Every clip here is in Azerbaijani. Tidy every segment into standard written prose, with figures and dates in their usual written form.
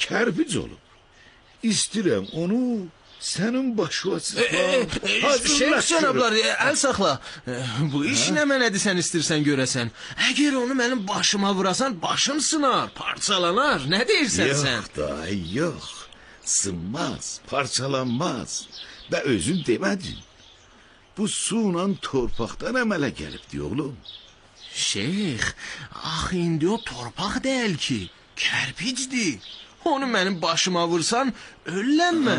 kərpic olub. İstirəm onu sənin başına çıxar. Şeyx cənablar, əl saxla. Bu iş nə mənədir sən istirsən görəsən? Əgər onu mənim başıma vurasan, başım sınar, parçalanar. Nə deyirsən sən? Yox da, yox. Sınmaz, parçalanmaz. Və özün demədin. Bu suyla torpaqdan əmələ gəlibdi, oğlum. Şeyx, axı indi o torpaq deyil ki, kərpicdir. Onu mənim başıma vursan, öllənmə.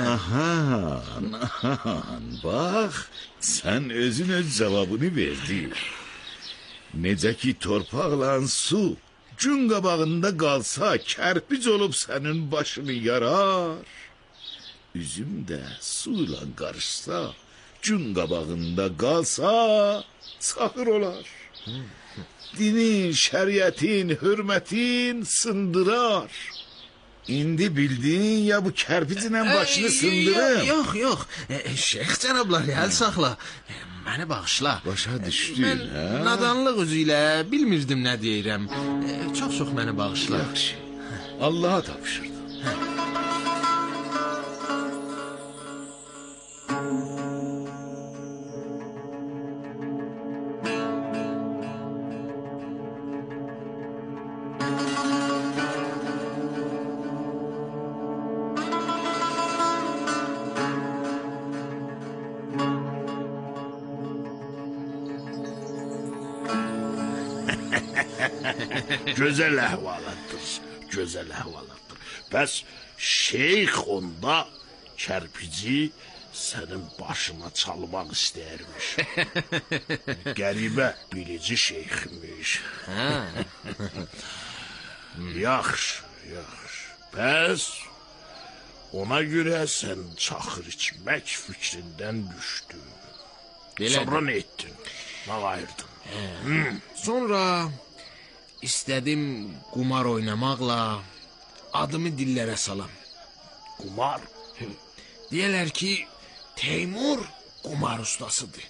Bax, sən özün öz cavabını verdin. Necə ki torpaqla su gün qabağında qalsa, kərpic olub sənin başını yarar. Üzüm də su ilə qarışsa, gün qabağında qalsa, çaxır olar. Dinin, şəriətin, hürmətin sındırar. İndi bildin ya bu kərpiclə başını sındırım. Yox. Şeyx cənablar, əl saxla. Məni bağışla. Başa düşdün, Mən nadanlıq özü ilə bilmirdim nə deyirəm. Çox məni bağışla. Yaxşı. Allaha tapşırdım. Gözəl əhvalatdır, gözəl əhvalatdır. Bəs şeyx onda kərpici sənin başına çalmaq istəyirmiş. Qəribə bilici şeyxmiş. Yaxşı. Bəs ona görə sən çaxır içmək fikrindən düşdün. Sonra nə etdin? Nə ayırdın? Sonra istədim qumar oynamaqla adımı dillərə salam. Qumar? Deyirlər ki, Teymur qumar ustasıdır.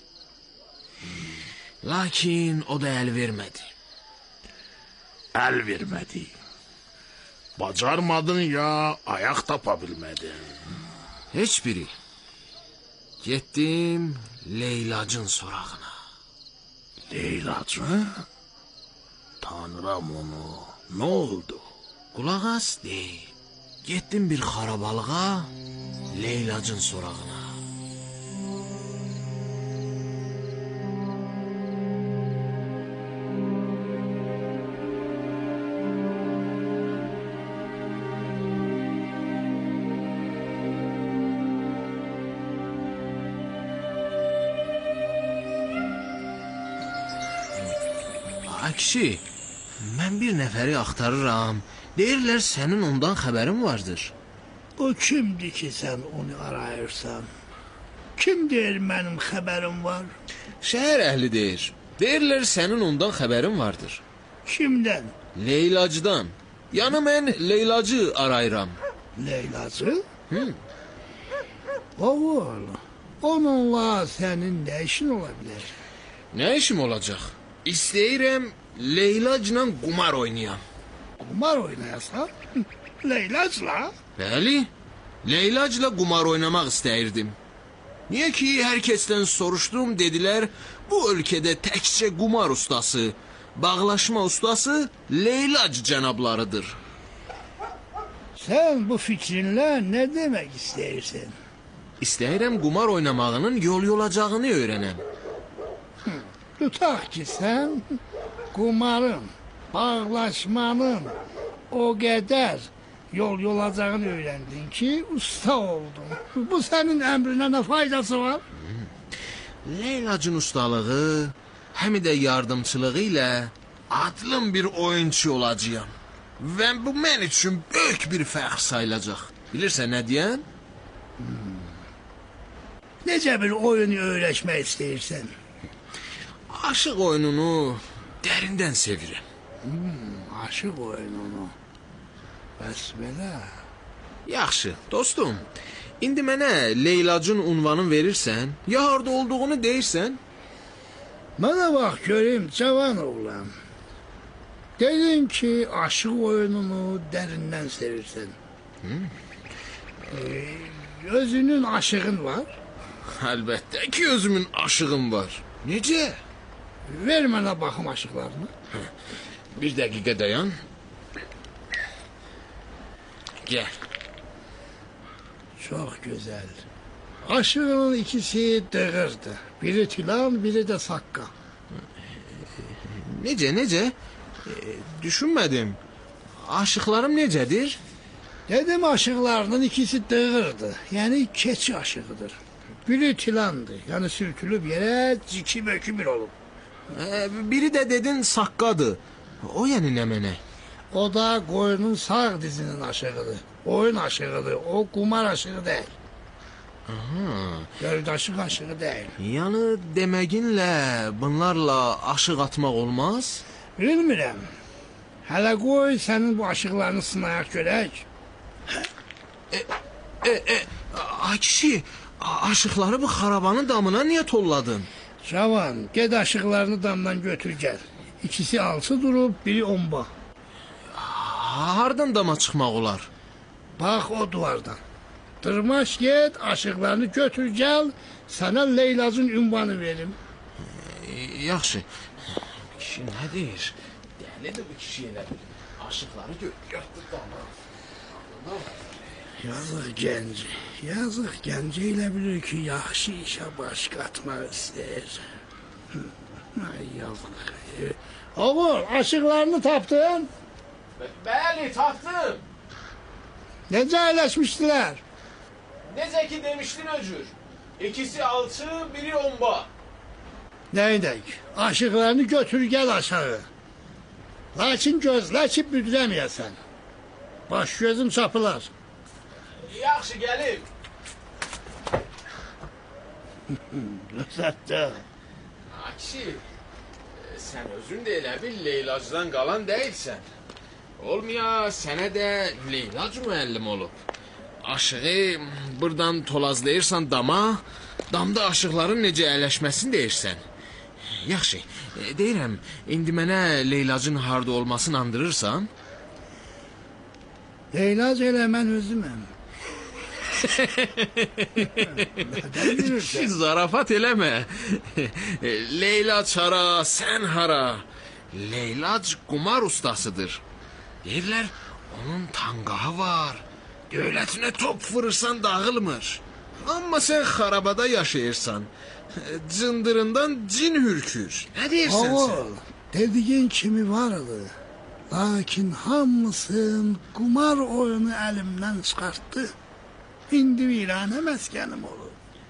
Lakin o da əl vermədi. Əl vermədi. Bacarmadın ya ayaq tapa bilmədin? Heç biri. Getdim Leylacın sorağına. Leylacı? Tanrım onu. Nə oldu? Qulaq as, deyil. Getdim bir xarabalığa, Leylacın sorağına. Kişi, mən bir nəfəri axtarıram. Deyirlər sənin ondan xəbərin vardır. O kimdir ki sən onu arayırsan? Kim deyir mənim xəbərim var? Şəhər əhli deyir. Deyirlər sənin ondan xəbərin vardır. Kimdən? Leylacıdan. Yəni mən Leylacı arayıram. Leylacı? Oğul, onunla sənin nə işin ola bilər? Nə işim olacaq? İstəyirəm Leylacla qumar oynayam. Qumar oynayasan? Leylacla? Bəli, Leylacla qumar oynamaq istəyirdim. Niyə ki, hər kəsdən soruşdum, dedilər, bu ölkədə təkcə qumar ustası, bağlaşma ustası Leylac cənablarıdır. Sən bu fikrinlə nə demək istəyirsən? İstəyirəm qumar oynamağının yol olacağını öyrənəm. Tutaq ki, sən qumarın, bağlaşmanın o qədər yol olacağını öyrəndin ki, usta oldun. Bu sənin əmrinə nə faydası var? Leylacın ustalığı, həm də yardımçılığı ilə adlım bir oyunçu olacağam. Və bu mən üçün böyük bir fəxr sayılacaq. Bilirsən nə deyən? Necə bir oyunu öyrəşmək istəyirsən? Aşıq oyununu dərindən sevirəm. Aşıq oyununu. Bəs belə. Yaxşı, dostum. İndi mənə Leylacın unvanını verirsən, ya harda olduğunu deyirsən? Mənə bax görüm, cavan oğlan. Dedin ki, aşıq oyununu dərindən sevirsən. Özünün aşığın var. Əlbəttə ki, özümün aşığım var. Necə? Ver mənə baxım aşıqlarını. Bir dəqiqə dayan. Gəl. Çox gözəl. Aşığının ikisi dığırdı. Biri Tilan, biri də Sakka. Necə? Düşünmədim. Aşıqlarım necədir? Dedim aşıqlarının ikisi dığırdı. Yəni keçi aşığıdır. Biri Tilandır. Yəni sürtülüb yerə ciki bökü bir olub. Biri də dedin saqqadır. O yəni nə mənə? O da qoyunun sağ dizinin aşığıdır. Oyun aşığıdır. O qumar aşığı deyil. Göldaşıq aşığı deyil. Yəni deməginlə bunlarla aşıq atmaq olmaz? Bilmirəm. Hələ qoy sənin bu aşıqlarını sınayaq görək. Ay kişi, aşıqları bu xarabanın damına niyə tolladın? Cavan, ged aşıqlarını damdan götür gəl. İkisi alçı durub, biri omba. Hardan dama çıxmaq olar? Bax o duvardan. Dırmaş ged, aşıqlarını götür gəl, sənə Leylacın ünvanı verim. Yaxşı. Kişi nə deyir? Dəlidir bu kişi elə bil. Aşıqları götür dama. Yazıq gənc elə bilir ki, yaxşı işə baş qatmaq istəyir. Ay yazıq. Oğul, aşıqlarını tapdın? Bəli, tapdım. Necə əyləşmişdilər? Necə ki demişdin öcür. İkisi alçı, biri omba. Neydək? Aşıqlarını götür gəl aşağı. Lakin gözlə ki, büdrəməyəsən. Baş gözüm çapılar. Yaxşı, gəlib. Rəsətdə. Kişi, sən özün də elə bil Leylacdan qalan deyilsən. Olmaya sənə də Leylac müəllim olub. Aşığı buradan tolazlayırsan dama, damda aşıqların necə əyləşməsini deyirsən. Yaxşı, deyirəm, indi mənə Leylacın harda olmasını andırırsan? Leylac elə mən özüməm. Kişi, zarafat eləmə. Leylac hara, sən hara? Leylac qumar ustasıdır. Deyirlər, onun tanqahı var. Dövlətinə top vurursan dağılmır. Amma sən xarabada yaşayırsan. Cındırından cin hürkür. Nə deyirsən sən? Oğul, dediyin kimi vardı. Lakin hamısın qumar oyunu əlimdən çıxartdı. İndi viranə məskənim olur.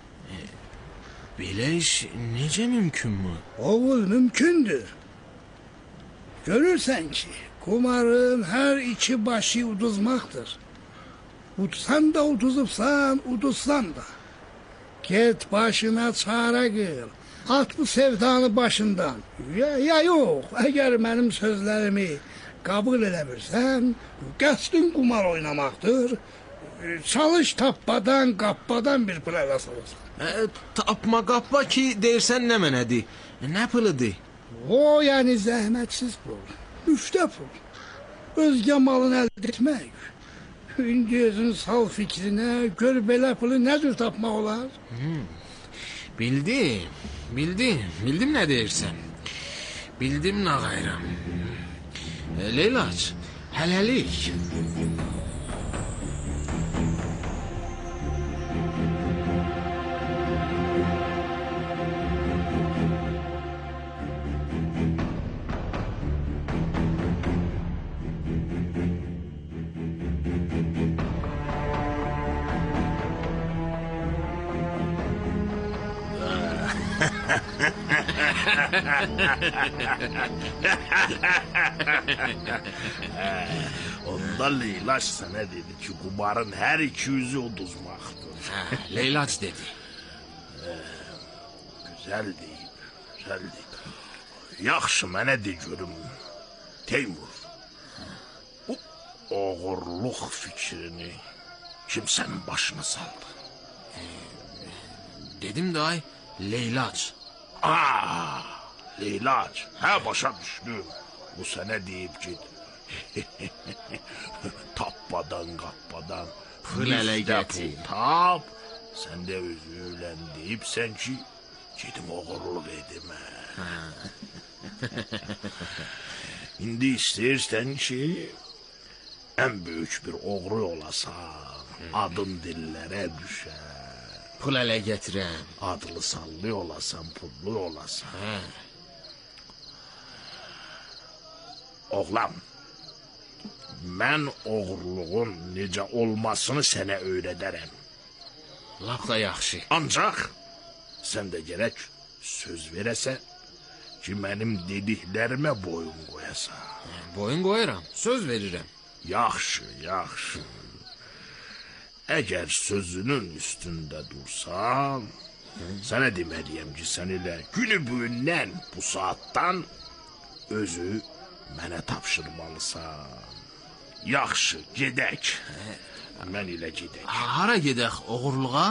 Belə iş necə mümkünmü? Oğul, mümkündür. Görürsən ki, qumarın hər iki başı uduzmaqdır. Udsan da uduzubsan, uduzsan da. Get başına çarə qıl. At bu sevdanı başından. Ya yox, əgər mənim sözlərimi qəbul eləmirsən, qəsdin qumar oynamaqdır. Çalış tappadan, qappadan bir pul ələ salırsan. Tapma qappa ki, deyirsən nə mənədir? Nə pılıdır? O, yəni zəhmətsiz pul, müftə pul. Özgə malını əldə etmək. İndi özün sal fikrinə, gör belə pulu nə cür tapmaq olar? Bildim nə deyirsən. Bildim nağayram. Leylac, hələlik. Onda Leylac sənə dedi ki, qumarın hər iki yüzü uduzmaqdır. Leylac dedi. Gözəl deyib. Yaxşı, mənə de görüm. Teymur, bu oğurluq fikrini kim sənin başına saldı? Dedim də ay, Leylac. Leylac, başa düşdüm. Bu sənə deyib ki, Tappadan, qappadan. Pul ələ Listə gətir. pul tap. Sən də özü öylən deyibsən ki, gedim oğurluq edim. İndi istəyirsən ki, ən böyük bir oğru olasan, adın dillərə düşər. Pul ələ gətirəm. Adlı sallı olasan, pullu olasan. Oğlan, mən oğurluğun necə olmasını sənə öyrədərəm. Lap da yaxşı. Ancaq sən də gərək söz verəsən ki, mənim dediklərimə boyun qoyasan. Boyun qoyuram, söz verirəm. Yaxşı, yaxşı. Əgər sözünün üstündə dursan, sənə deməliyəm ki, sən elə günü bugündən, bu saatdan özü mənə tapşırmalısan. Yaxşı, gedək. Mən ilə gedək. Hara gedək oğurluğa?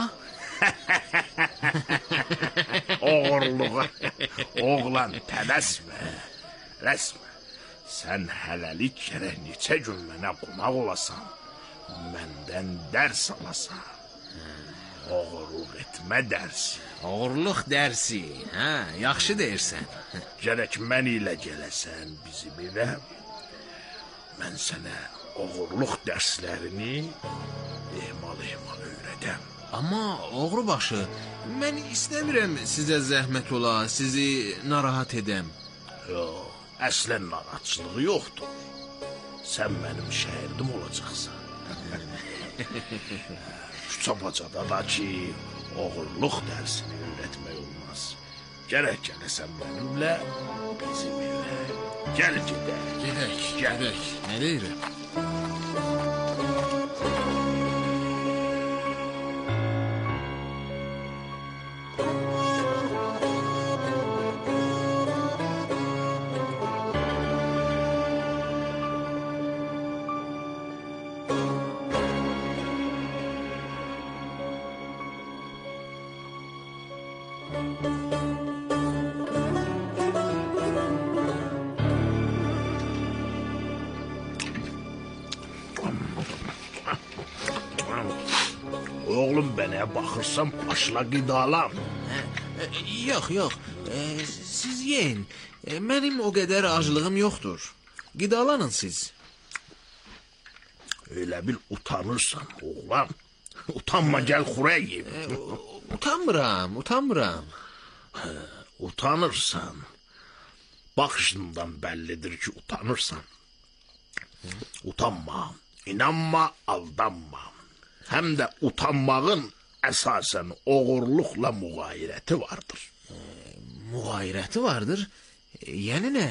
Oğurluğa. Oğlan, tələsmə. Tələsmə. Sən hələlik gərək neçə gün mənə qonaq olasan. Məndən dərs alasan. Oğurluq etmə dərsi. Oğurluq dərsi. Hə, yaxşı deyirsən. Gərək mən ilə gələsən bizim evə. Mən sənə oğurluq dərslərini ehmal öyrədəm. Amma oğru başı, mən istəmirəm sizə zəhmət ola, sizi narahat edəm. Yox, əslən narahatçılığı yoxdur. Sən mənim şəhərdim olacaqsan. Küçabacada da ki, oğurluq dərsini öyrətmək olmaz. Gərək gələsən mənimlə bizim evə. Gəl gedək. Gedək. Nə deyirəm? Oğlum, bənə baxırsan, başla qidalan. Yox. Siz yeyin. Mənim o qədər aclığım yoxdur. Qidalanın siz. Elə bil utanırsan, oğlan. Utanma, gəl xurə yiyim. Utanmıram. Utanırsan. Baxışından bəllidir ki, utanırsan. Utanma, inanma, aldanma. Həm də utanmağın əsasən oğurluqla müğayirəti vardır. Müğayirəti vardır. Yəni nə?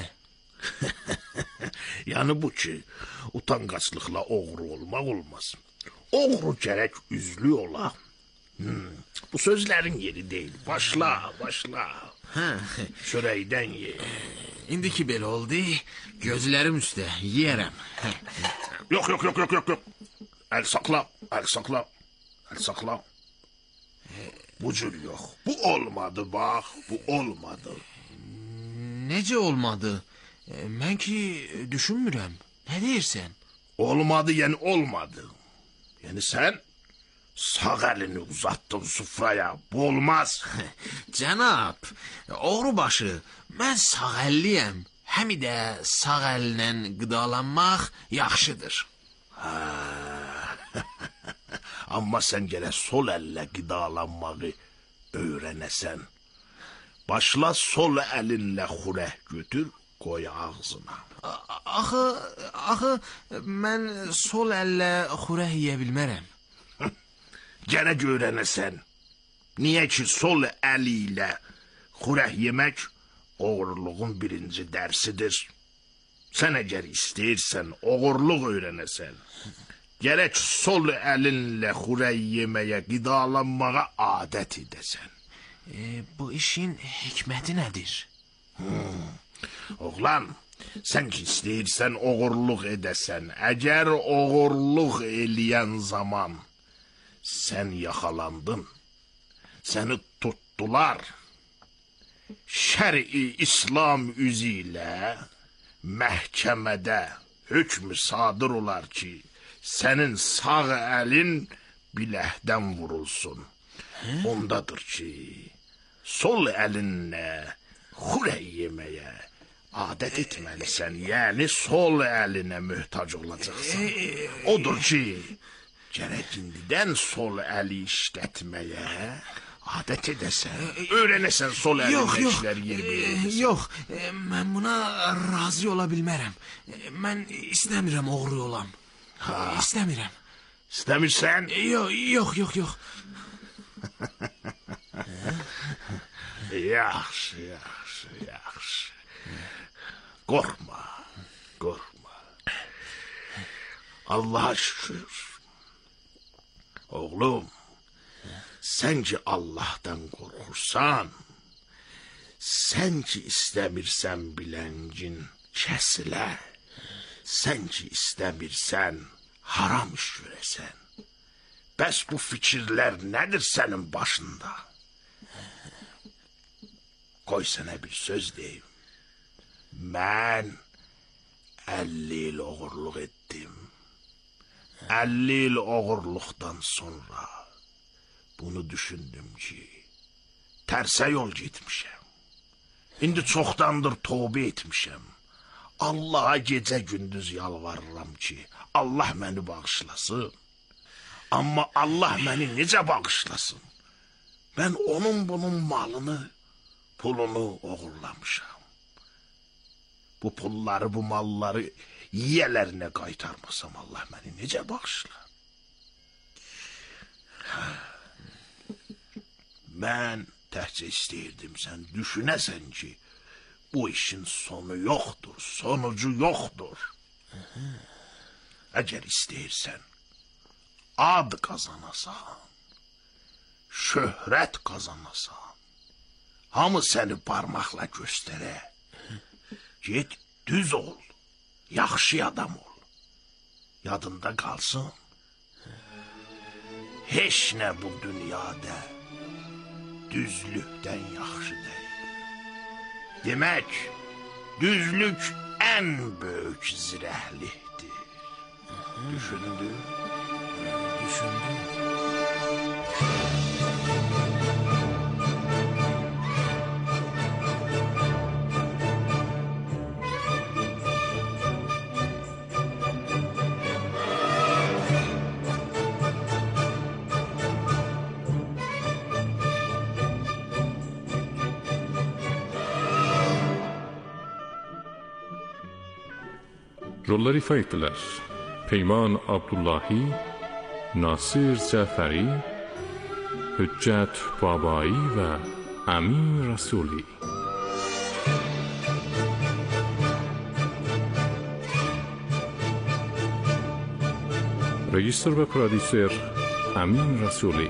Yəni bu ki, utanqaçlıqla oğru olmaq olmaz. Oğru gərək üzlü ola. Bu sözlərin yeri deyil. Başla. Çörəkdən ye. İndiki belə oldu, gözlərim üstə yeyərəm. Yox. Əl saxla. Bu cür yox. Bu olmadı, bax, bu olmadı. Necə olmadı? Mən ki, düşünmürəm. Nə deyirsən? Olmadı, yəni olmadı. Yəni sən sağ əlini uzatdın sufraya. Bu olmaz. Cənab, oğru başı, mən sağ əlliyəm. Həm də sağ əllə qidalanmaq yaxşıdır. Amma sən gələ sol əllə qidalanmağı öyrənəsən. Başla sol əlinlə xurək götür, qoy ağzına. Axı, mən sol əllə xurək yeyə bilmərəm. Gərək öyrənəsən. Niyə ki, sol əli ilə xurək yemək oğurluğun birinci dərsidir. Sən əgər istəyirsən oğurluq öyrənəsən, gərək sol əlinlə xurək yeməyə, qidalanmağa adət edəsən. Bu işin hikməti nədir? Oğlan, sən ki istəyirsən oğurluq edəsən, əgər oğurluq eləyən zaman sən yaxalandın, səni tutdular, şəri İslam üzü ilə məhkəmədə hökmü sadır olar ki, sənin sağ əlin biləkdən vurulsun. Ondadır ki, sol əlinlə xürək yeməyə adət etməlisən, yəni sol əlinə möhtac olacaqsan. Odur ki, gərək indidən sol əli işlətməyə adət edəsən, öyrənəsən sol əlinlə işləri yerinə edəsən. Yox, mən buna razı ola bilmərəm. Mən istəmirəm oğru olam. İstəmirəm. İstəmirsən? Yox. Yaxşı. Qorxma. Allah'a şükür. Oğlum, sən ki Allah'tan qorxursan, sən ki istəmirsən biləngin kəsilə, sən ki istəmirsən haram iş görəsən. Bəs bu fikirlər nədir sənin başında? Qoy sənə bir söz deyim. Mən 50 il oğurluq etdim. 50 il oğurluqdan sonra bunu düşündüm ki, tərsə yol getmişəm. İndi çoxdandır tövbə etmişəm. Allah'a gecə gündüz yalvarıram ki, Allah məni bağışlasın. Amma Allah məni necə bağışlasın? Mən onun bunun malını, pulunu oğurlamışam. Bu pulları, bu malları yiyələrinə qaytarmasam Allah məni necə bağışlar? Mən təhcə istəyirdim sən düşünəsən ki, bu işin sonu yoxdur, sonucu yoxdur. Əgər istəyirsən, ad qazanasan, şöhrət qazanasan, hamı səni parmaqla göstərə. Get, düz ol, yaxşı adam ol. Yadında qalsın. Heç nə bu dünyada düzlükdən yaxşı deyil. Demək, düzlük ən böyük zirəhlikdir. Düşündün? Düşündüm. Rolları ifa etdilər. Peyman Abdullahi, Nasir Cəfəri, Hüccət Babai və Əmin Rəsuli. Rejissor və prodüser Əmin Rəsuli.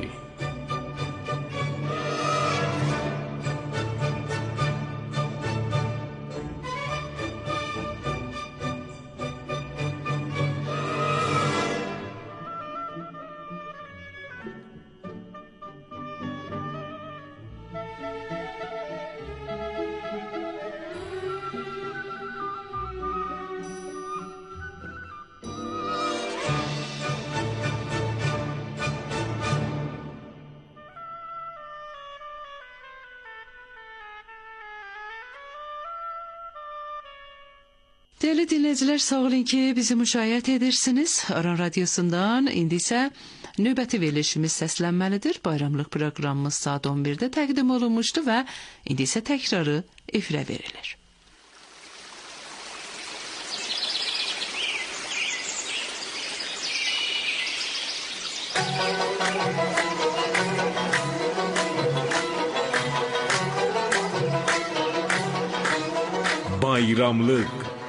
Değerli dinleyiciler, sağ olun ki bizi müşahidə edirsiniz. Aran Radyosu'ndan indi isə növbəti verilişimiz səslənməlidir. Bayramlıq proqramımız saat 11'də təqdim olunmuşdu və indi isə təkrarı efirə verilir. Bayramlıq.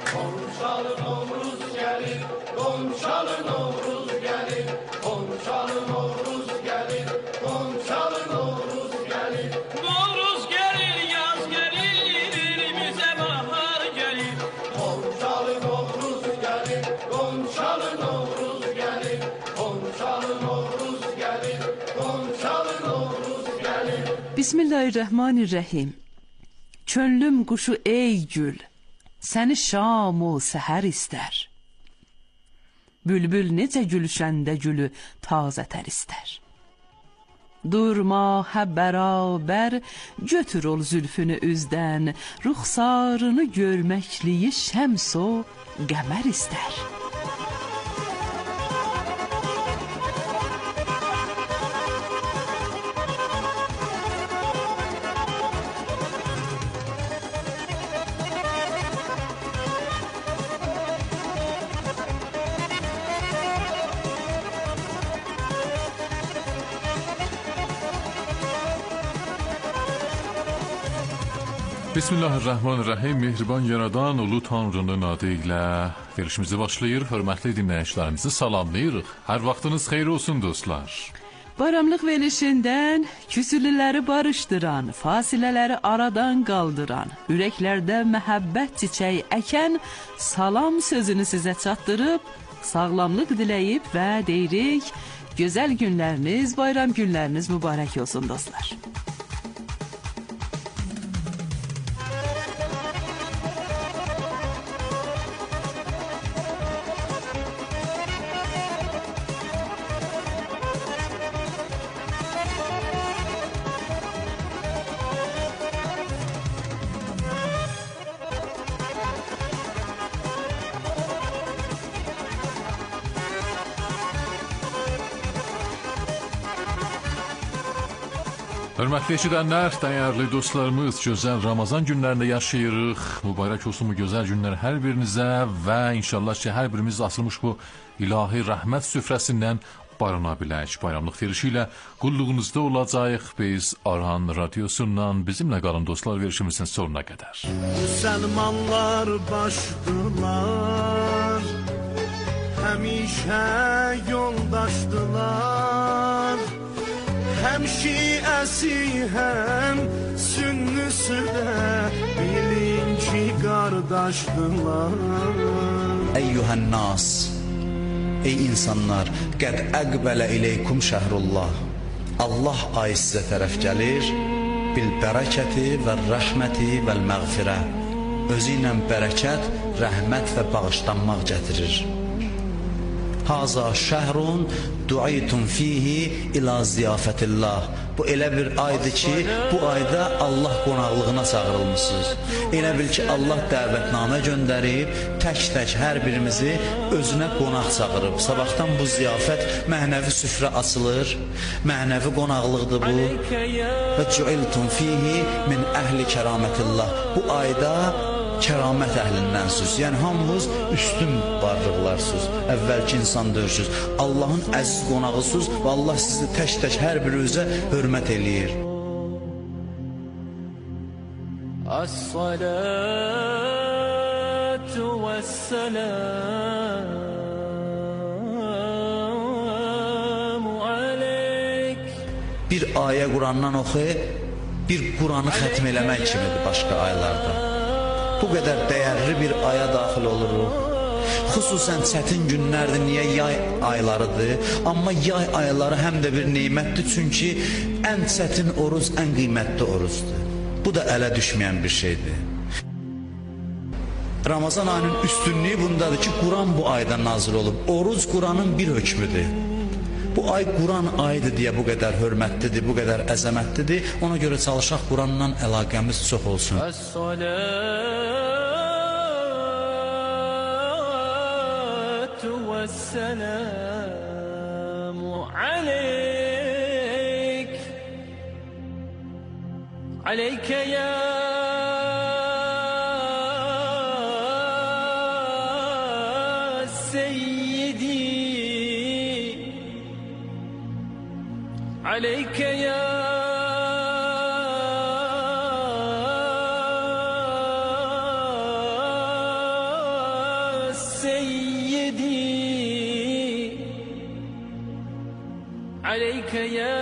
Bismillahirrahmanirrahim. Çönlüm quşu ey gül, səni şam o səhər istər. Bülbül necə gülüşəndə gülü tazə tər istər. Durma hə bərabər, götür ol zülfünü üzdən, ruxsarını görməkliyi şəms o qəmər istər. Bismillahirrahmanirrahim. Mehriban yaradan ulu Tanrının adı ilə verilişimizi başlayır. Hörmətli dinləyicilərimizi salamlayırıq. Hər vaxtınız xeyir olsun dostlar. Bayramlıq verilişindən küsülüləri barışdıran, fasilələri aradan qaldıran, ürəklərdə məhəbbət çiçəyi əkən salam sözünü sizə çatdırıb, sağlamlıq diləyib və deyirik, gözəl günləriniz, bayram günləriniz mübarək olsun dostlar. Hörmətli eşidənlər, dəyərli dostlarımız, gözəl Ramazan günlərində yaşayırıq. Mübarək olsun bu gözəl günlər hər birinizə və inşallah ki, hər birimiz asılmış bu ilahi rəhmət süfrəsindən bayrana bilək. Bayramlıq verişi ilə qulluğunuzda olacaq. Biz Aran Radyosu'ndan bizimlə qalın dostlar verişimizin sonuna qədər. Müsəlmanlar başdılar, həmişə yoldaşdılar. Hem Şiəsi, hem Sünnüsü də bilin ki qardaşdılar. Eyyuhən nas, ey insanlar, qəd əqbələ ileykum şəhrullah. Allah ayı sizə tərəf gəlir, bil bərəkəti və rəhməti vəl məğfirə. Özü ilə bərəkət, rəhmət və bağışlanmaq gətirir. Haza şəhrun duaytum fihi ila ziyafətillah. Bu elə bir aydır ki, bu ayda Allah qonaqlığına çağırılmışsınız. Elə bil ki, Allah dəvətnamə göndərib, tək-tək hər birimizi özünə qonaq çağırıb. Sabahdan bu ziyafət mənəvi süfrə açılır, mənəvi qonaqlıqdır bu. Və cuiltum fihi min əhli kəramətillah. Bu ayda kəramət əhlindənsiniz. Yəni hamınız üstün varlıqlarsınız. Əvvəlki insan dörsünüz. Allahın əziz qonağısınız və Allah sizi tək-tək hər birinizə hörmət eləyir. As-salatu was-salamu aleyk. Bir ayə Qurandan oxu, bir Quranı xətm eləmək kimidir başqa aylarda. Bu qədər dəyərli bir aya daxil oluruq. Xüsusən çətin günlərdir, niyə yay aylarıdır. Amma yay ayları həm də bir neymətdir, çünki ən çətin oruz, ən qiymətli oruzdur. Bu da ələ düşməyən bir şeydir. Ramazan ayının üstünlüyü bundadır ki, Quran bu ayda nazil olub. Oruz Quranın bir hökmüdür. Bu ay Quran ayıdır deyə bu qədər hörmətlidir, bu qədər əzəmətlidir. Ona görə çalışaq Quranla əlaqəmiz çox olsun. As-salatu was-salamu aleyk. Aleyke ya عليك يا سيدي عليك يا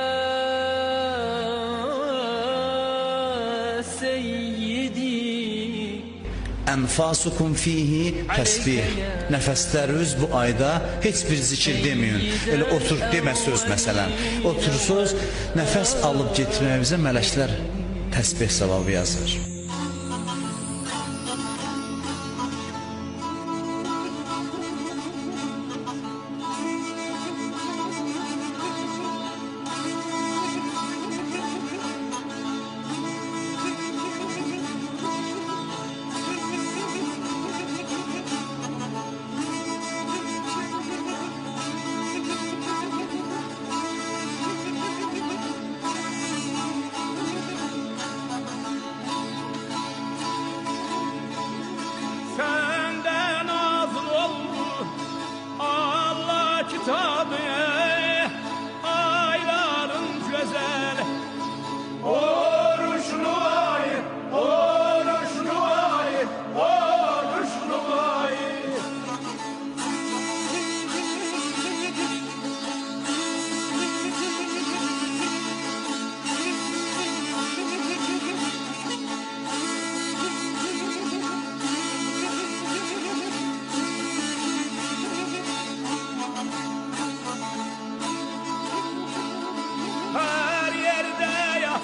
سيدي Ənfasukum fihi təsbih. Nəfəsləriniz bu ayda heç bir zikir deməyin. Elə otur demə söz məsələn. Otursuz, nəfəs alıb getməyimizə mələklər təsbih savabı yazır.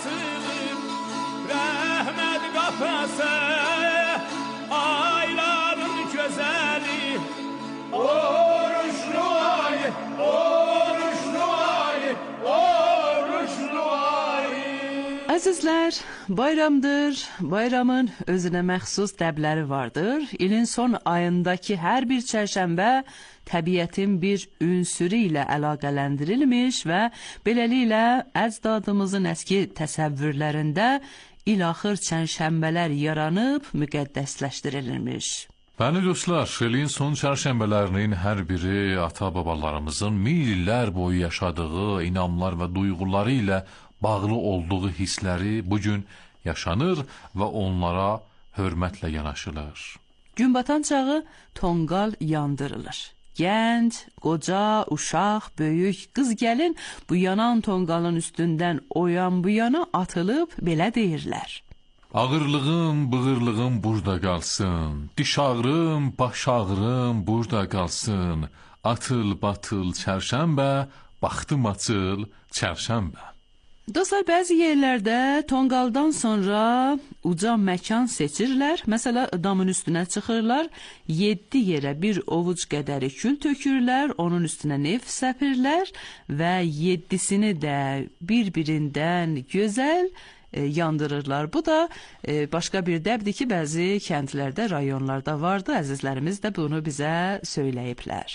açılır Rəhmət qapısı Ayların gözəli Oruçlu ay, oruçlu ay, oruçlu ay Əzizlər, bayramdır. Bayramın özünə məxsus dəbləri vardır. İlin son ayındakı hər bir çərşənbə təbiətin bir ünsürü ilə əlaqələndirilmiş və beləliklə əcdadımızın əski təsəvvürlərində ilaxır çərşənbələr yaranıb müqəddəsləşdirilmiş. Bəli dostlar, ilin son çərşənbələrinin hər biri ata-babalarımızın min illər boyu yaşadığı inamlar və duyğuları ilə bağlı olduğu hissləri bugün yaşanır və onlara hörmətlə yanaşılır. Gün batan çağı tonqal yandırılır. Gənc, qoca, uşaq, böyük, qız gəlin bu yanan tonqalın üstündən o yan bu yana atılıb belə deyirlər. Ağırlığım, bığırlığım burada qalsın, diş ağrım, baş ağrım burada qalsın, atıl batıl çərşənbə, baxdım açıl çərşənbə. Dostlar, bəzi yerlərdə tonqaldan sonra uca məkan seçirlər. Məsələ, damın üstünə çıxırlar, 7 yerə bir ovuc qədəri kül tökürlər, onun üstünə neft səpirlər və 7-sini də bir-birindən gözəl yandırırlar. Bu da başqa bir dəbdir ki, bəzi kəndlərdə, rayonlarda vardı. Əzizlərimiz də bunu bizə söyləyiblər.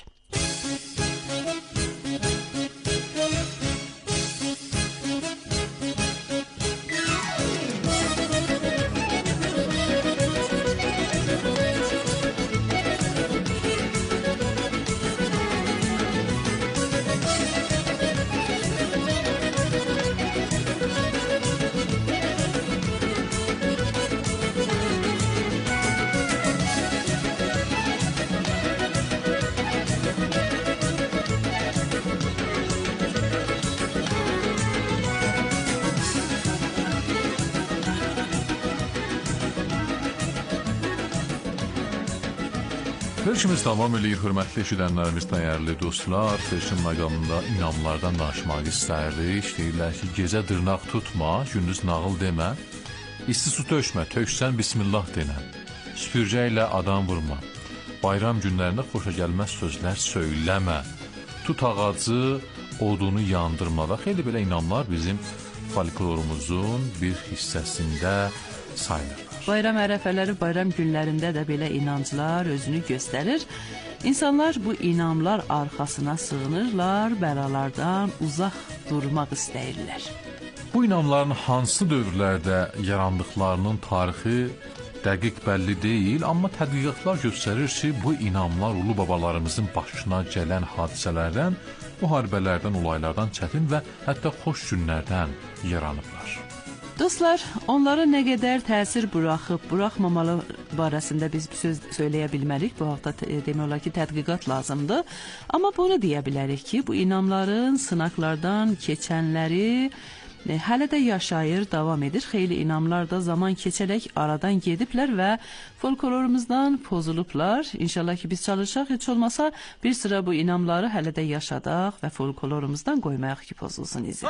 Felçimiz davam edir, hörmətli eşidənlərimiz, dəyərli dostlar. Felçin məqamında inamlardan danışmaq istərdik. Deyirlər ki, gecə dırnaq tutma, gündüz nağıl demə, isti su tökmə, töksən bismillah denə, süpürcə ilə adam vurma, bayram günlərində xoşa gəlməz sözlər söyləmə, tut ağacı, odunu yandırma və xeyli belə inamlar bizim folklorumuzun bir hissəsində sayılır. Bayram ərəfələri, bayram günlərində də belə inanclar özünü göstərir. İnsanlar bu inamlar arxasına sığınırlar, bəlalardan uzaq durmaq istəyirlər. Bu inamların hansı dövrlərdə yarandıqlarının tarixi dəqiq bəlli deyil, amma tədqiqatlar göstərir ki, bu inamlar ulu babalarımızın başına gələn hadisələrdən, müharibələrdən, olaylardan, çətin və hətta xoş günlərdən yaranıblar. Dostlar, onlara nə qədər təsir buraxıb, buraxmamalı barəsində biz bir söz söyləyə bilmərik. Bu haqda demək olar ki, tədqiqat lazımdır. Amma bunu deyə bilərik ki, bu inamların sınaqlardan keçənləri hələ də yaşayır, davam edir. Xeyli inamlar da zaman keçərək aradan gediblər və folklorumuzdan pozulublar. İnşallah ki, biz çalışaq, heç olmasa bir sıra bu inamları hələ də yaşadaq və folklorumuzdan qoymayaq ki, pozulsun izi.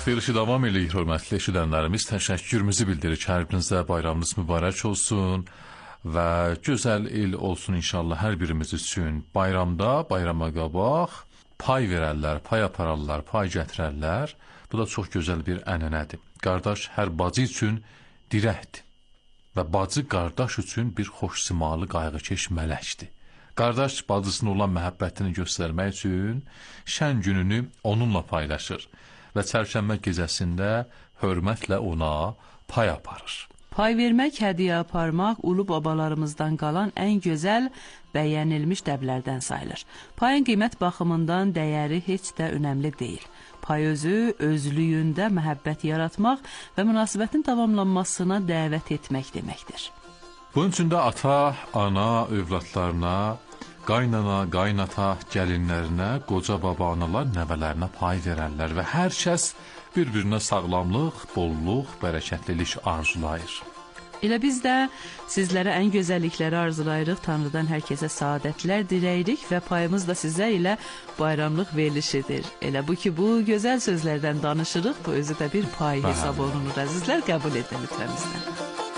verilişi davam edir, hörmətli eşidənlərimiz. Təşəkkürümüzü bildiririk. Hər birinizə bayramınız mübarək olsun və gözəl il olsun inşallah hər birimiz üçün. Bayramda, bayrama qabaq pay verərlər, pay apararlar, pay gətirərlər. Bu da çox gözəl bir ənənədir. Qardaş hər bacı üçün dirəkdir və bacı qardaş üçün bir xoşsimalı qayğıkeş mələkdir. Qardaş bacısına olan məhəbbətini göstərmək üçün şən gününü onunla paylaşır və çərşənbə gecəsində hörmətlə ona pay aparır. Pay vermək, hədiyyə aparmaq ulu babalarımızdan qalan ən gözəl, bəyənilmiş dəblərdən sayılır. Payın qiymət baxımından dəyəri heç də önəmli deyil. Pay özü, özlüyündə məhəbbət yaratmaq və münasibətin davamlanmasına dəvət etmək deməkdir. Bunun üçün də ata, ana, övladlarına, qaynana, qaynata, gəlinlərinə, qoca baba-analar nəvələrinə pay verərlər və hər kəs bir-birinə sağlamlıq, bolluq, bərəkətlilik arzulayır. Elə biz də sizlərə ən gözəllikləri arzulayırıq, Tanrıdan hər kəsə saadətlər diləyirik və payımız da sizə ilə bayramlıq verilişidir. Elə bu ki, bu gözəl sözlərdən danışırıq, bu özü də bir pay hesab olunur. Əzizlər, qəbul edin lütfəmizdən.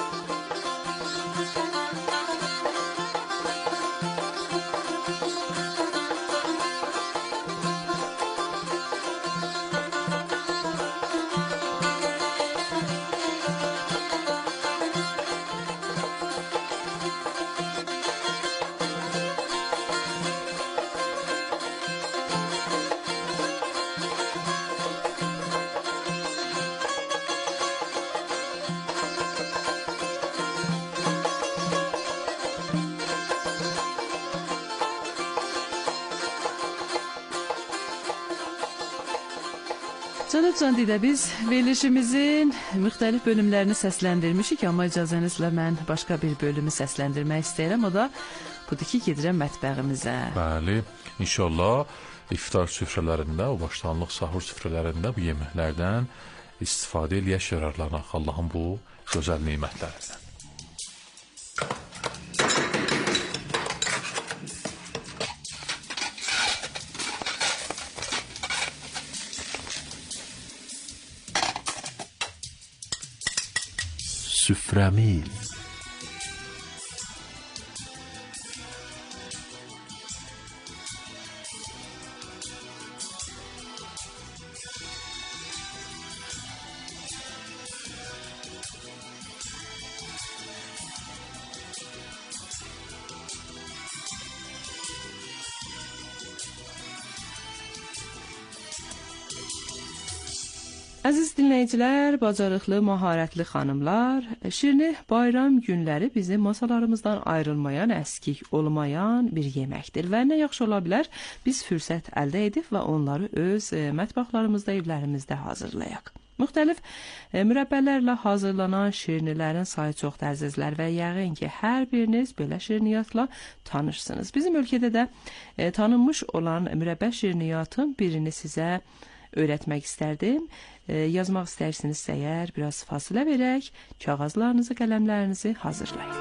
Cənab Candidə, biz verilişimizin müxtəlif bölümlərini səsləndirmişik, amma icazənizlə mən başqa bir bölümü səsləndirmək istəyirəm. O da budur ki, gedirəm mətbəğimizə. Bəli, inşallah iftar süfrələrində, o başlanlıq sahur süfrələrində bu yeməklərdən istifadə eləyək, yararlanaq Allahın bu gözəl nemətlərindən. Süfrəmiz. Əziz dinləyicilər, bacarıqlı, maharətli xanımlar, şirini bayram günləri bizim masalarımızdan ayrılmayan, əskik olmayan bir yeməkdir və nə yaxşı ola bilər, biz fürsət əldə edib və onları öz mətbəxlarımızda, evlərimizdə hazırlayaq. Müxtəlif mürəbbələrlə hazırlanan şirnilərin sayı çoxdur əzizlər və yəqin ki, hər biriniz belə şirniyyatla tanışsınız. Bizim ölkədə də tanınmış olan mürəbbə şirniyyatın birini sizə öyrətmək istərdim. Yazmaq istəyirsinizsə əgər biraz fasilə verək, kağızlarınızı, qələmlərinizi hazırlayın.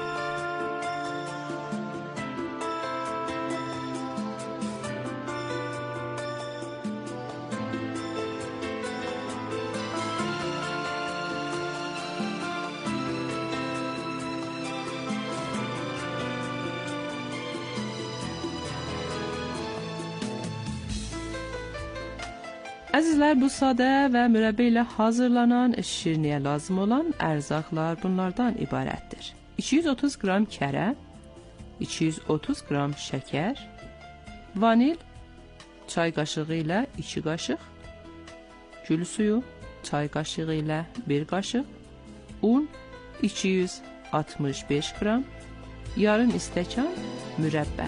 Əzizlər, bu sadə və mürəbbə ilə hazırlanan şirniyə lazım olan ərzaqlar bunlardan ibarətdir. 230 qram kərə, 230 qram şəkər, vanil, çay qaşığı ilə 2 qaşıq, gül suyu, çay qaşığı ilə 1 qaşıq, un 265 qram, yarım stəkan mürəbbə.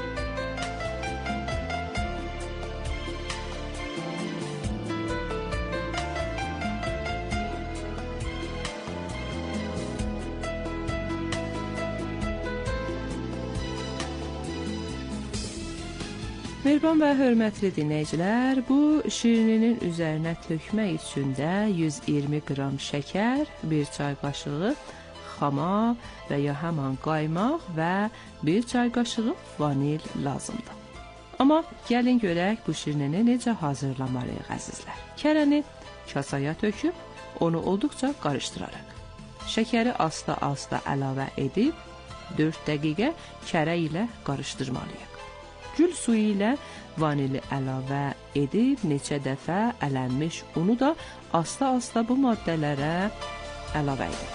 Mehriban və hörmətli dinləyicilər, bu şirininin üzərinə tökmək üçün də 120 qram şəkər, 1 çay qaşığı xama və ya həman qaymaq və 1 çay qaşığı vanil lazımdır. Amma gəlin görək bu şirinini necə hazırlamalıyıq əzizlər. Kərəni kasaya töküb, onu olduqca qarışdırarıq. Şəkəri asta-asta əlavə edib, 4 dəqiqə kərə ilə qarışdırmalıyıq. Gül suyu ilə vanili əlavə edib, neçə dəfə ələnmiş unu da asta-asta bu maddələrə əlavə edirik.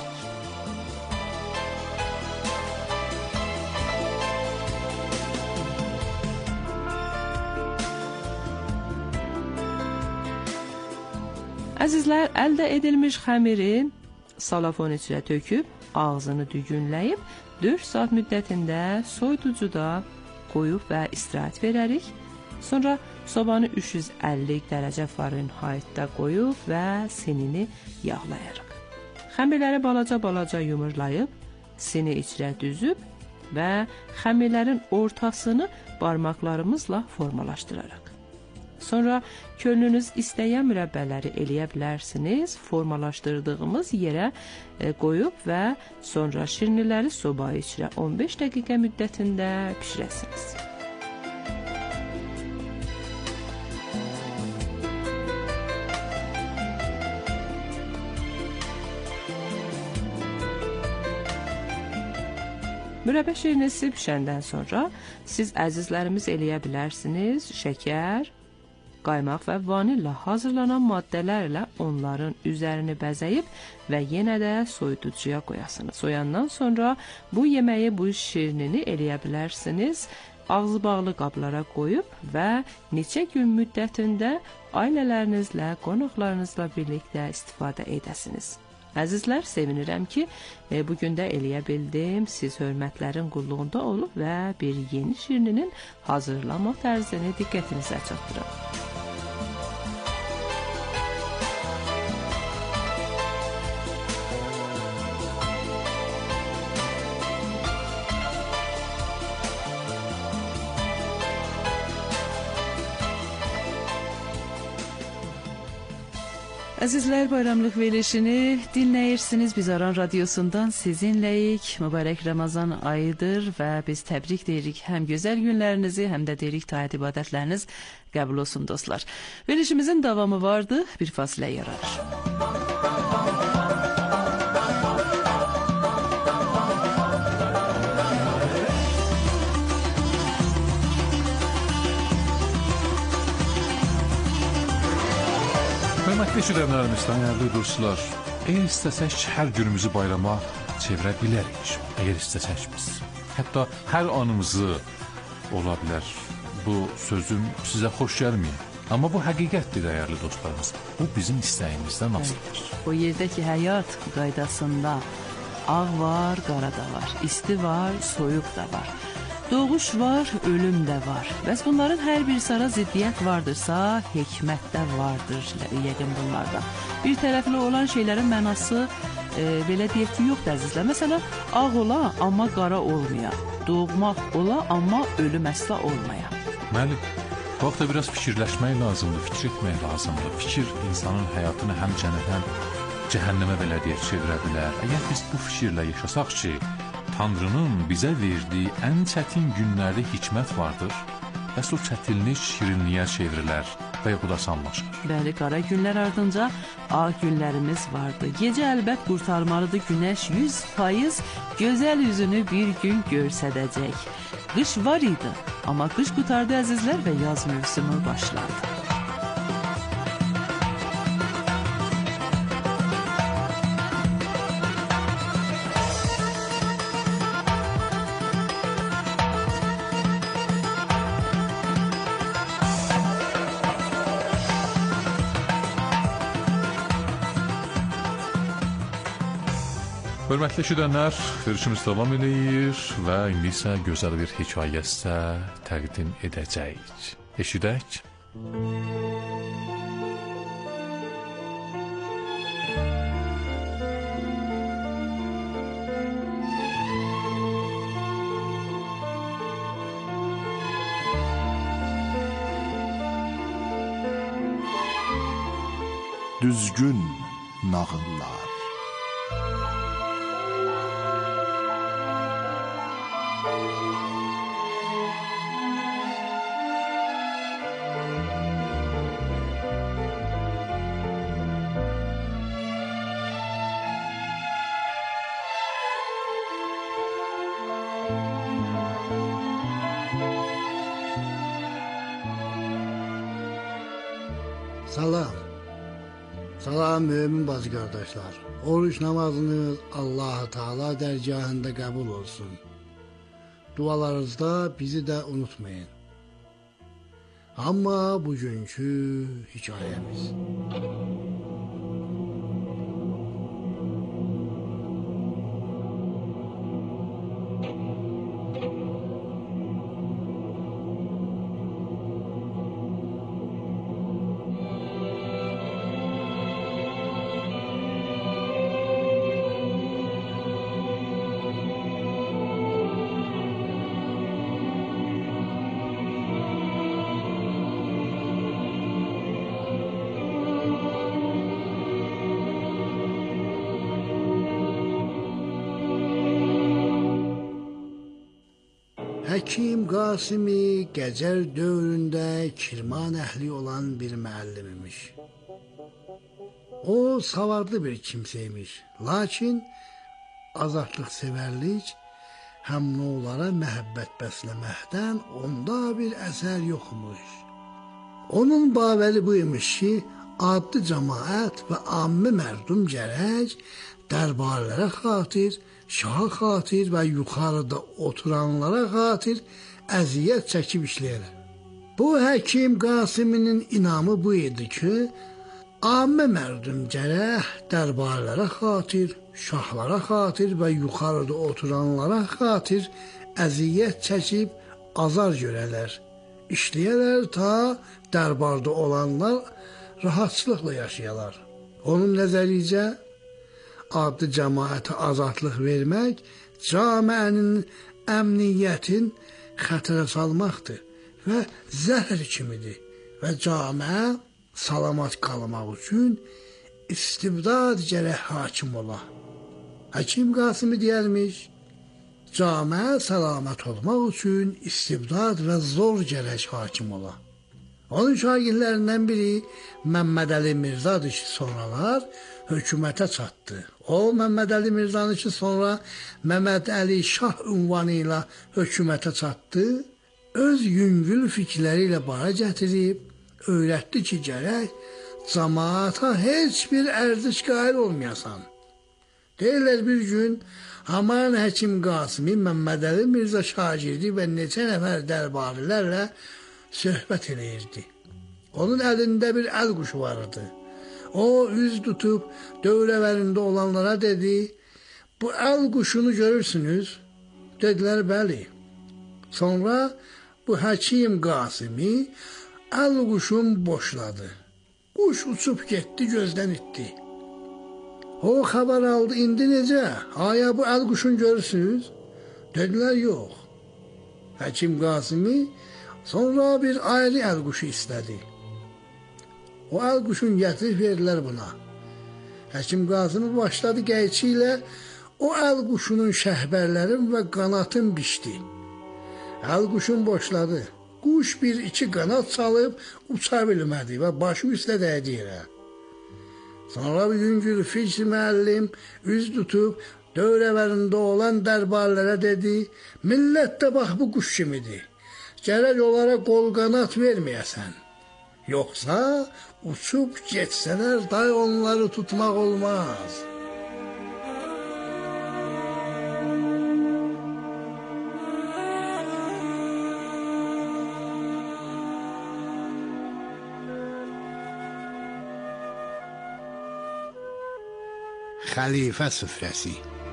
Əzizlər, əldə edilmiş xəmiri salafon içinə töküb, ağzını düyünləyib, 4 saat müddətində soyuducuda qoyub və istirahət verərik. Sonra sobanı 350 dərəcə Fahrenheitdə qoyub və sinini yağlayarıq. Xəmirləri balaca-balaca yumurlayıb, sini içinə düzüb və xəmirlərin ortasını barmaqlarımızla formalaşdırarıq. Sonra könlünüz istəyən mürəbbələri eləyə bilərsiniz. Formalaşdırdığımız yerə qoyub və sonra şirniləri soba içinə 15 dəqiqə müddətində bişirəsiniz. Mürəbbə şirnisi bişəndən sonra siz əzizlərimiz eləyə bilərsiniz. Şəkər, qaymaq və vanilla hazırlanan maddələrlə onların üzərini bəzəyib və yenə də soyuducuya qoyasınız. Soyandan sonra bu yeməyi, bu şirnini eləyə bilərsiniz. Ağzı bağlı qablara qoyub və neçə gün müddətində ailələrinizlə, qonaqlarınızla birlikdə istifadə edəsiniz. Əzizlər, sevinirəm ki, bugün də eləyə bildim. Siz hörmətlərin qulluğunda olub və bir yeni şirninin hazırlama tərzini diqqətinizə çatdırım. Əzizlər, bayramlıq verilişini dinləyirsiniz. Biz Aran Radyosundan sizinləyik. Mübarək Ramazan ayıdır və biz təbrik deyirik. Həm gözəl günlərinizi, həm də deyirik taat ibadətləriniz qəbul olsun dostlar. Verilişimizin davamı vardı, bir fasilə yaradır. Hörmətli eşidənlərimiz, dəyərli dostlar, əgər istəsək hər günümüzü bayrama çevirə bilərik. Əgər istəsək biz. Hətta hər anımızı ola bilər. Bu sözüm sizə xoş gəlməyir. Amma bu həqiqətdir, dəyərli dostlarımız. Bu bizim istəyimizdən asılıdır. O yerdəki həyat qaydasında ağ var, qara da var, isti var, soyuq da var. Doğuş var, ölüm də var. Bəs bunların hər birisi ara ziddiyyət vardırsa, hikmət də vardır yəqin bunlarda. Bir tərəfli olan şeylərin mənası belə deyək ki, yoxdur əzizlər. Məsələn, ağ ola, amma qara olmaya. Doğmaq ola, amma ölüm əsla olmaya. Məli, bu vaxtda biraz fikirləşmək lazımdır, fikir etmək lazımdır. Fikir insanın həyatını həm cənnət, həm cəhənnəmə belə deyək çevirə bilər. Əgər biz bu fikirlə yaşasaq ki, Tanrının bizə verdiyi ən çətin günlərdə hikmət vardır, bəs o çətinlik şirinliyə çevrilər və bu da sanlaşır. Bəli, qara günlər ardınca ağ günlərimiz vardı. Gecə əlbət qurtarmalıdır, günəş 100% gözəl üzünü bir gün görsədəcək. Qış var idi, amma qış qutardı əzizlər və yaz mövsümü başladı. Hörmətli eşidənlər, verilişimiz davam eləyir və indi isə gözəl bir hekayə sizə təqdim edəcəyik. Eşidək. Düzgün nağıllar. Salam mümin bacı qardaşlar. Oruç namazınız Allah-u Teala dərgahında qəbul olsun. Dualarınızda bizi də unutmayın. Amma bugünkü hikayemiz. Həkim Qasimi Gəcər dövründə Kirman əhli olan bir müəllim imiş. O savadlı bir kimsəymiş, lakin azadlıq sevərlik həmnolara məhəbbət bəsləməkdən onda bir əsər yoxmuş. Onun babəri bu imiş ki, adlı cəmaət və ammi mərdum gərək dərbarlara xatir, şaha xatir və yuxarıda oturanlara xatir əziyyət çəkib işləyirlər. Bu Həkim Qasiminin inamı bu idi ki, ammi mərdum gərək dərbarlara xatir, şahlara xatir və yuxarıda oturanlara xatir əziyyət çəkib azar görələr. İşləyərlər ta dərbarda olanlar rahatçılıqla yaşayalar. Onun nəzəricə adlı cəmaətə azadlıq vermək camiənin əmniyyətin xətərə salmaqdır və zəhr kimidir və camiə salamat qalmaq üçün istibdad gərək hakim ola. Həkim Qasimi deyərmiş, camiə salamat olmaq üçün istibdad və zor gərək hakim ola. Onun şagirdlərindən biri Məmməd Əli Mirzadır ki, sonralar hökumətə çatdı. O, Məmməd Əli Mirzanı ki, sonra Məmməd Əli Şah ünvanı ilə hökumətə çatdı, öz yüngül fikirləri ilə bara gətirib, öyrətdi ki, gərək cəmaata heç bir ərziş qail olmayasan. Deyirlər bir gün, haman Həkim Qasimi Məmməd Əli Mirza şagirdi və neçə nəfər dərbarilərlə söhbət eləyirdi. Onun əlində bir əl quşu vardı. O, üz tutub dövrəvərində olanlara dedi, bu əl quşunu görürsünüz? Dedilər, bəli. Sonra bu Həkim Qasimi əl quşun boşladı. Quş uçub getdi, gözdən itdi. O, xəbər aldı, indi necə? Aya bu əl quşunu görürsünüz? Dedilər, yox. Həkim Qasimi sonra bir ayrı əl quşu istədi. O əl quşun gətirib verdilər buna. Həkim Qasimi başladı qəyçi ilə o əl quşunun şəhbərlərin və qanatın biçdi. Əl quşun boşladı. Quş bir-iki qanat çalıb uça bilmədi və başı üstə dəydi yerə. Sonra bir yüngül fikri müəllim üz tutub dövrəvərində olan dərbarlara dedi, millət də bax bu quş kimidir. Gərək onlara qol qanat verməyəsən. Yoxsa uçub getsələr day onları tutmaq olmaz. Xəlifə süfrəsi.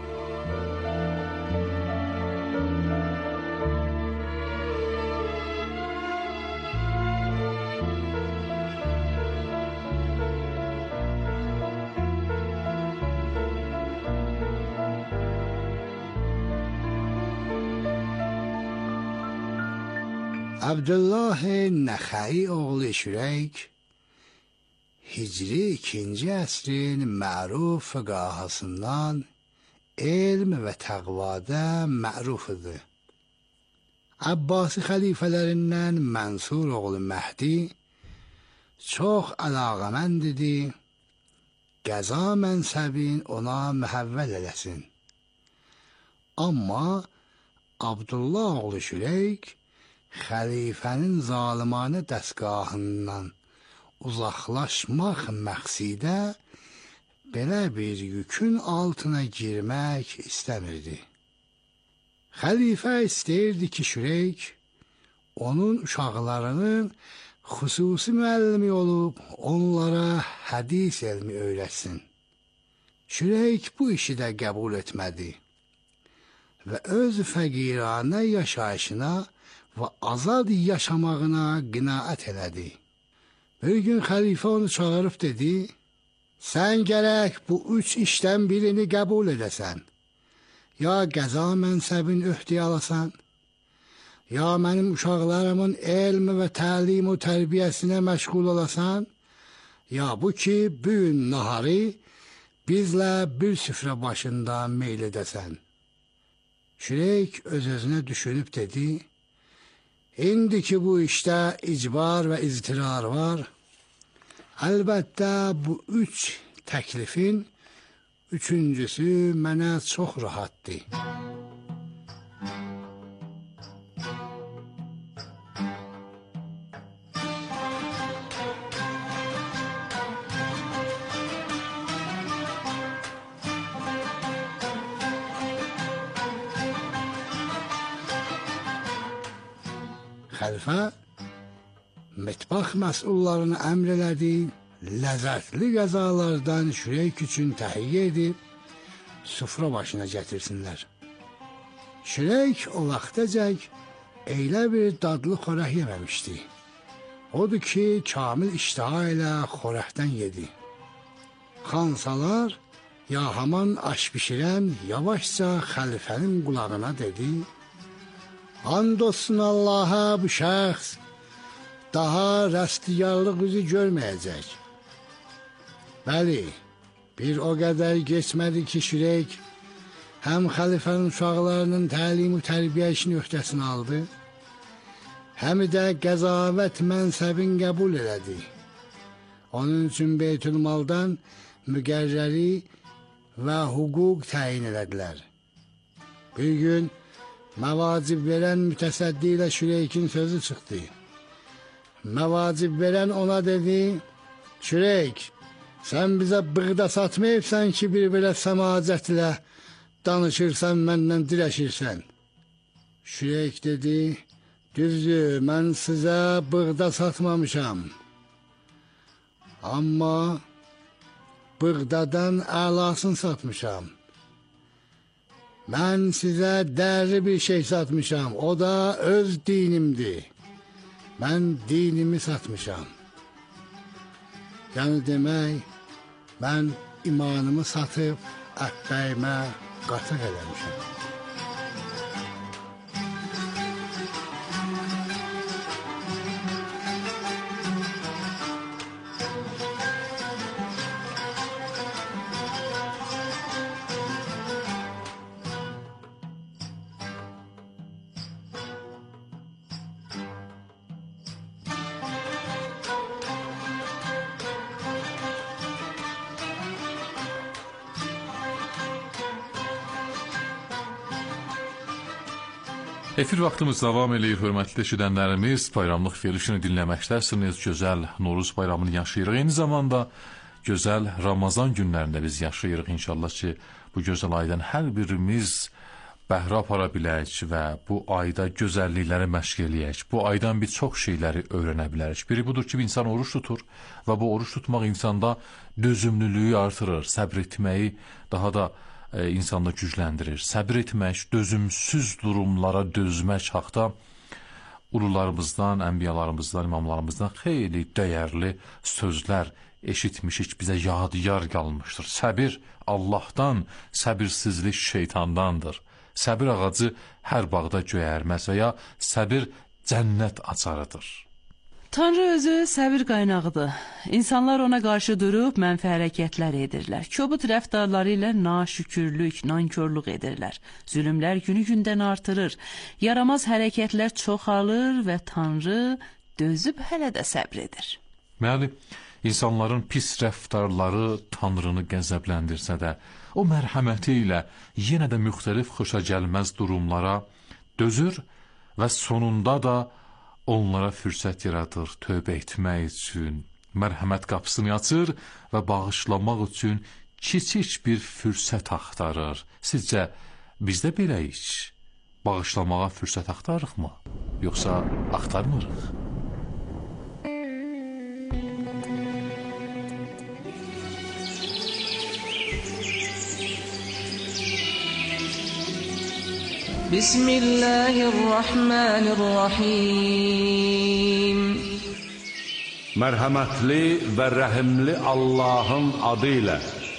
Abdullah Nəxəi oğlu Şüreyk Hicri 2-ci əsrin məruf fəqahasından elm və təqvada məruf idi. Abbasi xəlifələrindən Mənsur oğlu Məhdi çox əlaqəmənd idi, qəza mənsəbin ona məhəvvəl eləsin. Amma Abdullah oğlu Şüreyk xəlifənin zalimanə dəstgahından uzaqlaşmaq məqsidə belə bir yükün altına girmək istəmirdi. Xəlifə istəyirdi ki, Şüreyk onun uşaqlarının xüsusi müəllimi olub, onlara hədis elmi öyrətsin. Şüreyk bu işi də qəbul etmədi və öz fəqiranə yaşayışına və azad yaşamağına qinaət elədi. Bir gün xəlifə onu çağırıb dedi, sən gərək bu 3 işdən birini qəbul edəsən. Ya qəza mənsəbin öhdəyə alasan, ya mənim uşaqlarımın elm və təlim və tərbiyəsinə məşğul olasan, ya bu ki, bu gün naharı bizlə bir süfrə başında meyl edəsən. Şüreyk öz-özünə düşünüb dedi, indi ki bu işdə icbar və iztirar var, əlbəttə bu 3 təklifin üçüncüsü mənə çox rahatdır. Xəlifə mətbəx məsullarını əmr elədi, ləzzətli qəzalardan Şüreyk üçün təhiyyə edib, süfrə başına gətirsinlər. Şüreyk o vaxtacaq elə bir dadlı xörək yeməmişdi. Odur ki, kamil iştaha ilə xörəkdən yedi. Xansalar, ya haman aş bişirən yavaşca xəlifənin qulağına dedi, and olsun Allaha bu şəxs daha rəstigarlıq üzü görməyəcək. Bəli, bir o qədər geçmədi ki, Şüreyk həm xəlifənin uşaqlarının təlim və tərbiyə işini öhdəsinə aldı, həm də qəzavət mənsəbin qəbul elədi. Onun üçün Beytülmaldan müqərrəri və hüquq təyin elədilər. Bir gün məvacib verən mütəsəddi ilə Şüreykin sözü çıxdı. Məvacib verən ona dedi, Şüreyk, sən bizə bığda satmayıbsan ki, bir belə səmacətlə danışırsan, məndən dirəşirsən. Şüreyk dedi, düzdür, mən sizə bığda satmamışam. Amma bığdadan əlasını satmışam. Mən sizə dərli bir şey satmışam, o da öz dinimdir. Mən dinimi satmışam. Yəni demək, mən imanımı satıb ətbəyimə qatıq eləmişəm. Efir vaxtımız davam edir, hörmətli eşidənlərimiz. Bayramlıq verilişini dinləməkdəsiniz. Gözəl Noruz bayramını yaşayırıq. Eyni zamanda gözəl Ramazan günlərində biz yaşayırıq. İnşallah ki, bu gözəl aydan hər birimiz bəhrə apara bilək və bu ayda gözəllikləri məşq eləyək. Bu aydan bir çox şeyləri öyrənə bilərik. Biri budur ki, insan oruç tutur və bu oruç tutmaq insanda dözümlülüyü artırır, səbr etməyi daha da insanda gücləndirir. Səbir etmək, dözümsüz durumlara dözmək haqda ulularımızdan, ənbiyalarımızdan, imamlarımızdan xeyli dəyərli sözlər eşitmişik, bizə yadigar qalmışdır. Səbir Allahdan, səbirsizlik şeytandandır. Səbir ağacı hər bağda göyərməz və ya səbir cənnət açarıdır. Tanrı özü səbir qaynağıdır. İnsanlar ona qarşı durub mənfi hərəkətlər edirlər. Kobud rəftarları ilə naşükürlük, nankörlük edirlər. Zülümlər günü-gündən artırır. Yaramaz hərəkətlər çoxalır və Tanrı dözüb hələ də səbr edir. Məli, insanların pis rəftarları Tanrını qəzəbləndirsə də, o mərhəməti ilə yenə də müxtəlif xoşagəlməz durumlara dözür və sonunda da onlara fürsət yaradır tövbə etmək üçün, mərhəmət qapısını açır və bağışlamaq üçün kiçik bir fürsət axtarır. Sizcə biz də beləyik? Bağışlamağa fürsət axtarırıqmı? Yoxsa axtarmırıq? Bismillahirrahmanirrahim. Mərhəmətli və rəhimli Allahın adı ilə.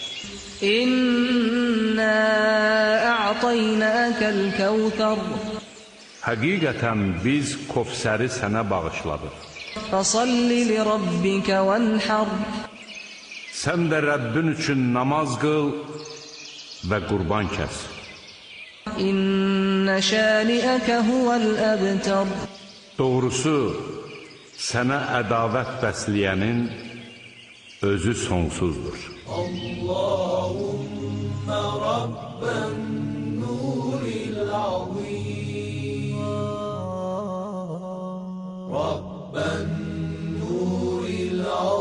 İnna a'taynakal kawthar. Həqiqətən biz Kövsəri sənə bağışladıq. Fasalli li rabbika wanhar. Sən də Rəbbin üçün namaz qıl və qurban kəs. İnna şani'aka huval abtar. Doğrusu, sənə ədavət bəsləyənin özü sonsuzdur. Allahümme Rabben nuril azim. Rabben nuril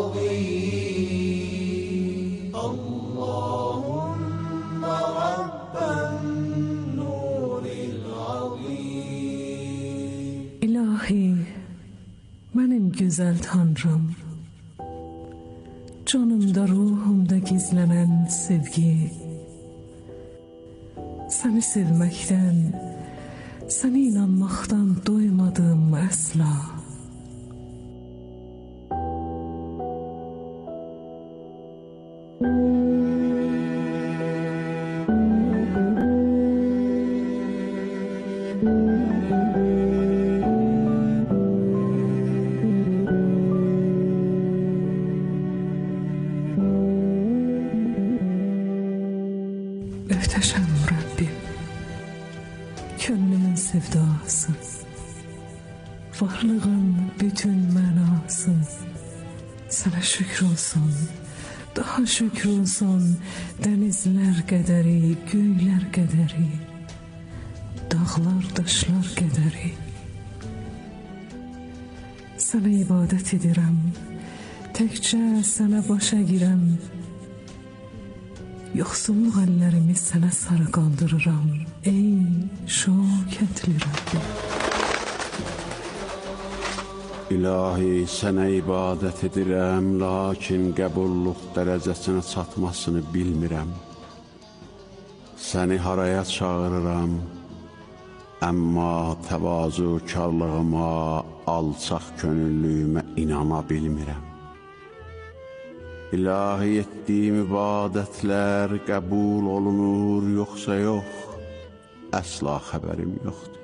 azim. Allahümme Rabben nuril azim. İlahi, mənim gözəl Tanrım, canımda, ruhumda gizlənən sevgi, səni sevməkdən, səni inanmaqdan doymadım əsla. Möhtəşəm Rəbbim, könlümün sevdası, varlığın bütün mənası, sənə şükür olsun, daha şükür olsun, dənizlər qədəri, göylər qədəri, dağlar, daşlar qədəri. Sənə ibadət edirəm, təkcə sənə başa girəm, yoxsulluq əllərimi sənə sarı qaldırıram, ey şöhrətli Rəbbim. İlahi, sənə ibadət edirəm, lakin qəbulluq dərəcəsinə çatmasını bilmirəm. Səni haraya çağırıram, əmma təvazukarlığıma, alçaq könüllüyümə inana bilmirəm. İlahi, etdiyim ibadətlər qəbul olunur, yoxsa yox, əsla xəbərim yoxdur.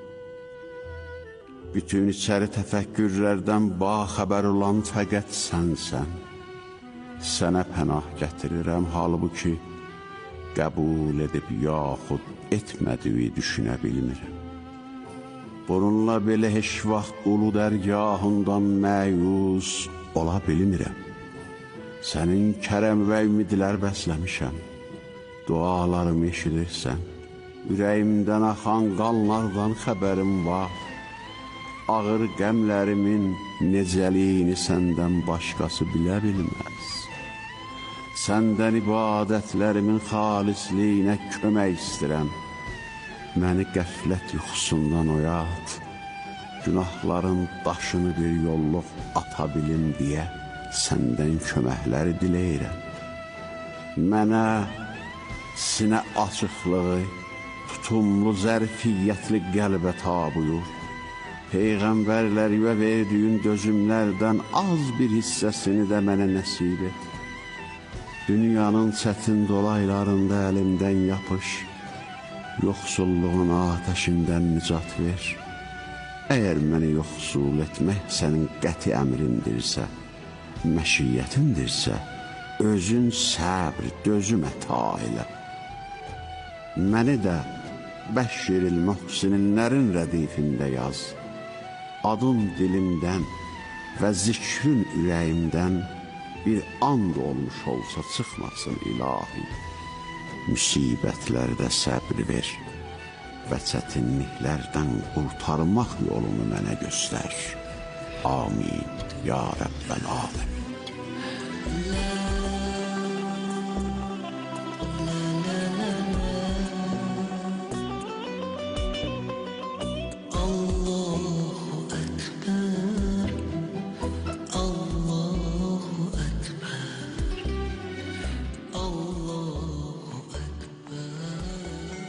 Bütün içəri təfəkkürlərdən baxəbər olan fəqət sənsən. Sənə pənah gətirirəm, halbuki qəbul edib yaxud etmədiyi düşünə bilmirəm. Bununla belə heç vaxt ulu dərgahından məyus ola bilmirəm. Sənin kərəm və ümidlər bəsləmişəm. Dualarımı eşidirsən. Ürəyimdən axan qanlardan xəbərim var. Ağır qəmlərimin necəliyini səndən başqası bilə bilməz. Səndən ibadətlərimin xalisliyinə kömək istəyirəm. Məni qəflət yuxusundan oyat. Günahların daşını bir yolluq ata bilim deyə səndən köməkləri diləyirəm. Mənə sinə açıqlığı, tutumlu zərfiyyətli qəlbə tabuyur. Peyğəmbərlərimə verdiyin dözümlərdən az bir hissəsini də mənə nəsib et. Dünyanın çətin dolaylarında əlimdən yapış, yoxsulluğun atəşindən nicat ver. Əgər məni yoxsul etmək sənin qəti əmrindirsə, məşiyyətindirsə, özün səbr, dözüm əta elə. Məni də Bəşşiril Muhsinlərin rədifində yaz. Adın dilimdən və zikrin ürəyimdən bir and olmuş olsa çıxmasın ilahi. Müsibətlərdə səbr ver və çətinliklərdən qurtarmaq yolunu mənə göstər. Amin. Ya Rəbbəl Aləmin.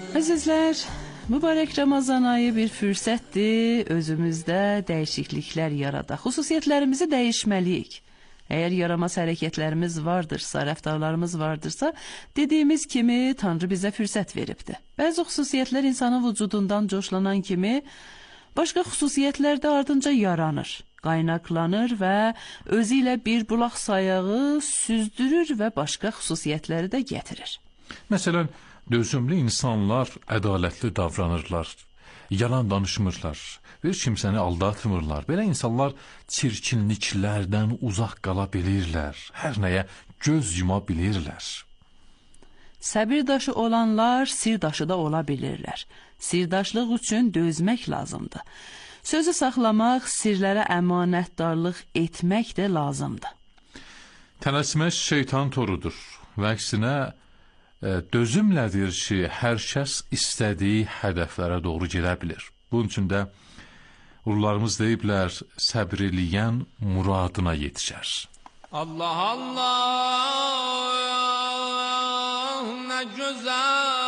Əzizlər, mübarək Ramazan ayı bir fürsətdir, özümüzdə dəyişikliklər yaradaq, xüsusiyyətlərimizi dəyişməliyik. Əgər yaramaz hərəkətlərimiz vardırsa, rəftarlarımız vardırsa, dediyimiz kimi Tanrı bizə fürsət veribdir. Bəzi xüsusiyyətlər insanın vücudundan coşlanan kimi, başqa xüsusiyyətlər də ardınca yaranır, qaynaqlanır və özü ilə bir bulaq sayağı süzdürür və başqa xüsusiyyətləri də gətirir. Məsələn, dözümlü insanlar ədalətli davranırlar, yalan danışmırlar, bir kimsəni aldatmırlar. Belə insanlar çirkinliklərdən uzaq qala bilirlər, hər nəyə göz yuma bilirlər. Səbir daşı olanlar sirdaşı da ola bilirlər. Sirdaşlıq üçün dözmək lazımdır. Sözü saxlamaq, sirlərə əmanətdarlıq etmək də lazımdır. Tələsmək şeytan torudur və əksinə dözümlədir ki, hər kəs istədiyi hədəflərə doğru gedə bilir. Bunun üçün də ulularımız deyiblər, səbr eləyən muradına yetişər. Allah Allah, nə gözəl